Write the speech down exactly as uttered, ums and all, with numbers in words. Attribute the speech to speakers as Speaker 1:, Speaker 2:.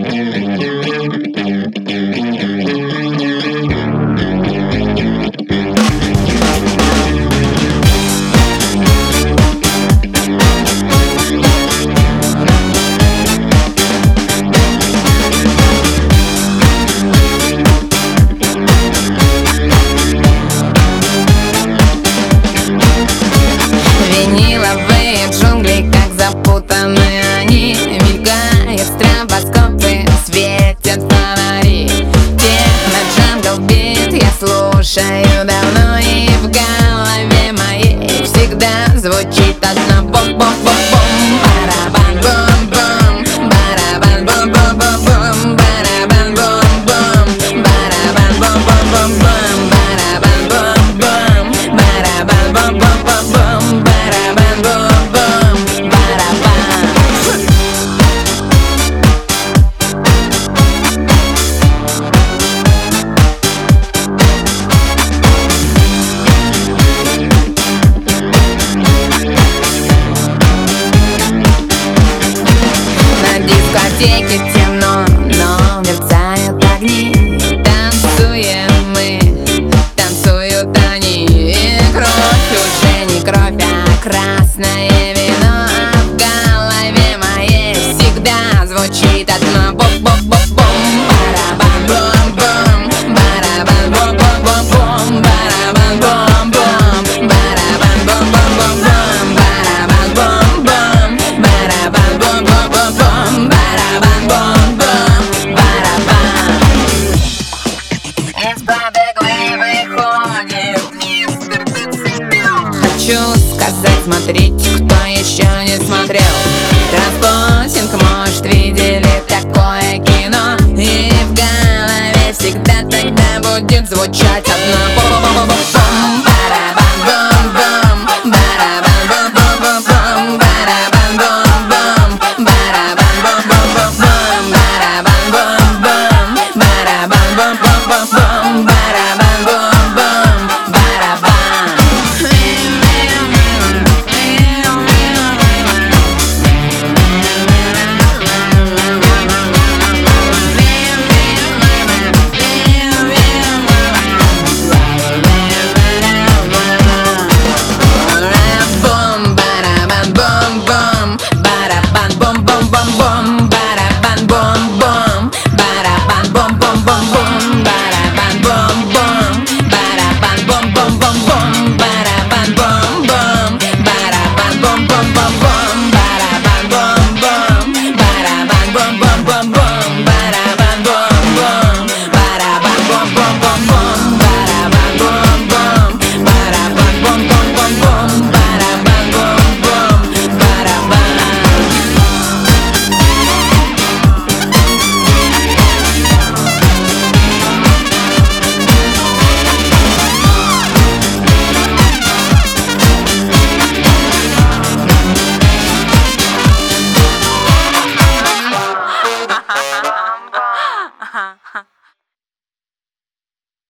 Speaker 1: Виниловые джунгли, как запутаны они. Мелькают стробоскопы, светят фонари. Техно-джангл бит я слушаю давно, и в голове моей всегда звучит одно бом-бом-бом-бом. Барабан-бом-бом, барабан-бом-бом-бом, барабан-бом-бом, барабан-бом-бом-бом, барабан-бом-бом, барабан-бом-бом-бом, барабан-бом-бом, барабан. На дискотеке темно, но мерцают огни. Танцуем мы, танцуют они. И кровь уже не кровь, а красное вино. А в голове моей всегда звучит одно боб-боб-боб.